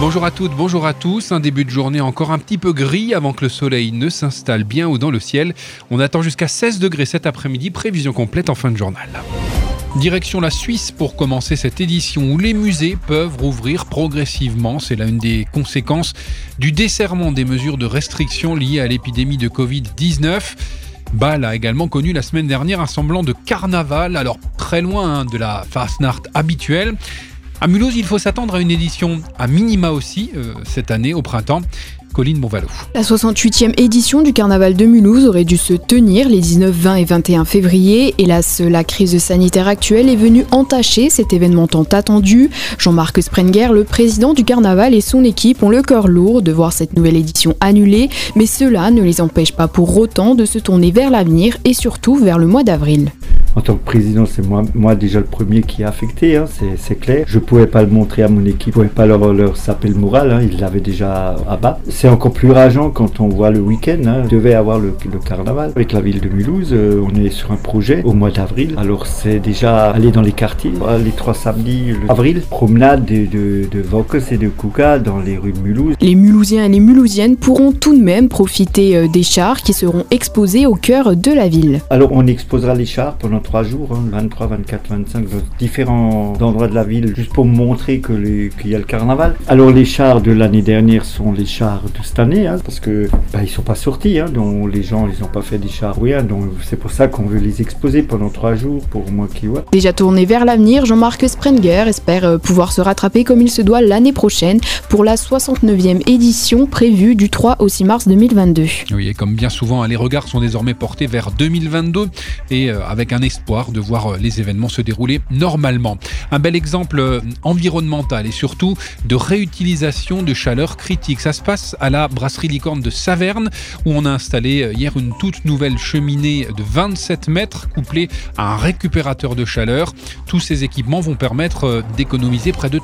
Bonjour à toutes, bonjour à tous. Un début de journée encore un petit peu gris avant que le soleil ne s'installe bien haut dans le ciel. On attend jusqu'à 16 degrés cet après-midi, prévision complète en fin de journal. Direction la Suisse pour commencer cette édition où les musées peuvent rouvrir progressivement. C'est là une des conséquences du desserrement des mesures de restriction liées à l'épidémie de Covid-19. Bâle a également connu la semaine dernière un semblant de carnaval, alors très loin de la Fastnacht habituelle. À Mulhouse, il faut s'attendre à une édition à minima aussi cette année au printemps. Colline Bonvalot. La 68e édition du Carnaval de Mulhouse aurait dû se tenir les 19, 20 et 21 février. Hélas, la crise sanitaire actuelle est venue entacher cet événement tant attendu. Jean-Marc Sprenger, le président du Carnaval, et son équipe ont le cœur lourd de voir cette nouvelle édition annulée. Mais cela ne les empêche pas pour autant de se tourner vers l'avenir et surtout vers le mois d'avril. En tant que président, c'est moi déjà le premier qui est affecté, c'est clair. Je ne pouvais pas le montrer à mon équipe, je ne pouvais pas leur saper le moral, ils l'avaient déjà à bas. C'est encore plus rageant quand on voit le week-end, on devait avoir le carnaval. Avec la ville de Mulhouse, on est sur un projet au mois d'avril. Alors c'est déjà aller dans les quartiers, les 3 samedis avril, promenade de Vokes et de Kouka dans les rues de Mulhouse. Les Mulhousiens et les Mulhousiennes pourront tout de même profiter des chars qui seront exposés au cœur de la ville. Alors on exposera les chars pendant 3 jours, 23, 24, 25, dans différents endroits de la ville, juste pour montrer qu'il y a le carnaval. Alors les chars de l'année dernière sont les chars de cette année, parce que ils sont pas sortis, donc les gens ils n'ont pas fait des chars rien, donc c'est pour ça qu'on veut les exposer pendant 3 jours pour moi qui voit. Déjà tourné vers l'avenir, Jean-Marc Sprenger espère pouvoir se rattraper comme il se doit l'année prochaine pour la 69e édition prévue du 3 au 6 mars 2022. Oui, et comme bien souvent, les regards sont désormais portés vers 2022 et avec un espoir de voir les événements se dérouler normalement. Un bel exemple environnemental et surtout de réutilisation de chaleur critique. Ça se passe à la brasserie Licorne de Saverne où on a installé hier une toute nouvelle cheminée de 27 mètres couplée à un récupérateur de chaleur. Tous ces équipements vont permettre d'économiser près de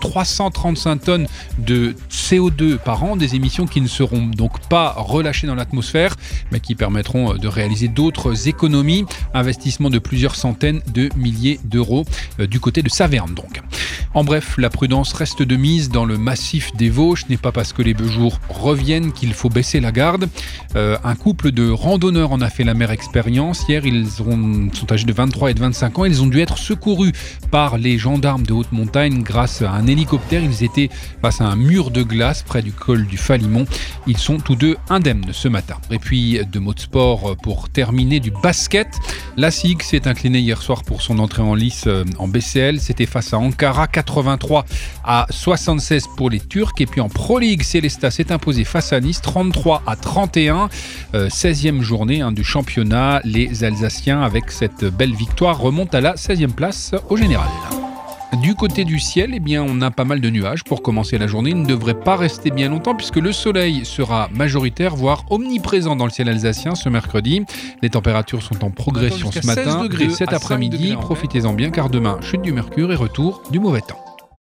335 tonnes de CO2 par an, des émissions qui ne seront donc pas relâchées dans l'atmosphère mais qui permettront de réaliser d'autres économies. Investissement de plusieurs centaines de milliers d'euros du côté de Saverne donc. En bref, la prudence reste de mise dans le massif des Vosges. Ce n'est pas parce que les beaux jours reviennent qu'il faut baisser la garde. Un couple de randonneurs en a fait la mère expérience. Hier, ils sont âgés de 23 et de 25 ans. Ils ont dû être secourus par les gendarmes de haute montagne grâce à un hélicoptère. Ils étaient face à un mur de glace près du col du Falimont. Ils sont tous deux indemnes ce matin. Et puis, 2 mots de sport pour terminer, du basket. La SIG s'est inclinée hier soir pour son entrée en lice en BCL. C'était face à Ankara, 83 à 76 pour les Turcs. Et puis en Pro League, Célestat s'est imposé face à Nice, 33 à 31. 16e journée du championnat. Les Alsaciens, avec cette belle victoire, remontent à la 16e place au général. Du côté du ciel, on a pas mal de nuages pour commencer la journée. Il ne devrait pas rester bien longtemps puisque le soleil sera majoritaire, voire omniprésent dans le ciel alsacien ce mercredi. Les températures sont en progression ce matin. 16 degrés cet après-midi. Profitez-en bien car demain, chute du mercure et retour du mauvais temps.